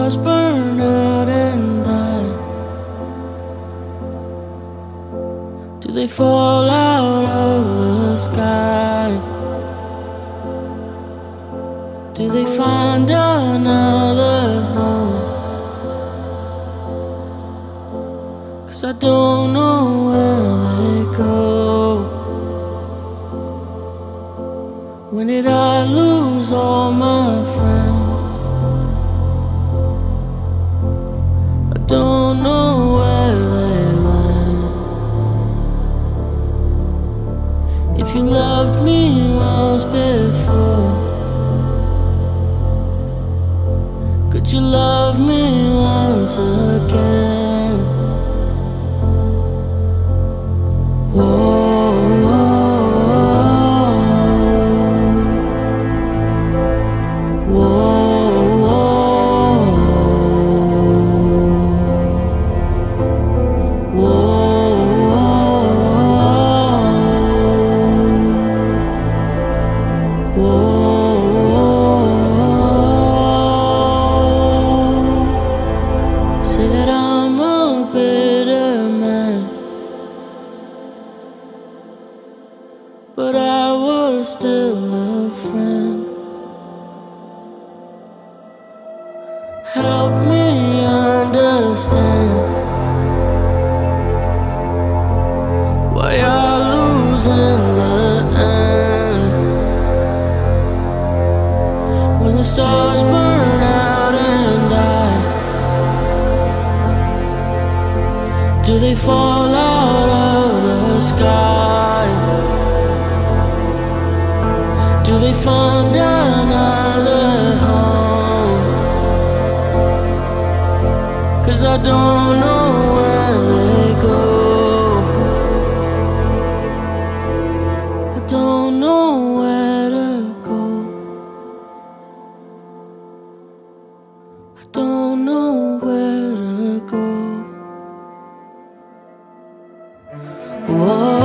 stars burn out and die, do they fall out of the sky? Do they find another home? 'Cause I don't know where they go. When did I lose all my friends? I don't know where they went. If you loved me once before, could you love me once again? Whoa. Say that I'm a bitter man, but I was still a friend. Help me understand why I lose in the end. When the stars burn out and die, do they fall out of the sky? Do they find another home? 'Cause I don't know where they go. I don't know where to go. I don't know where to go. Whoa.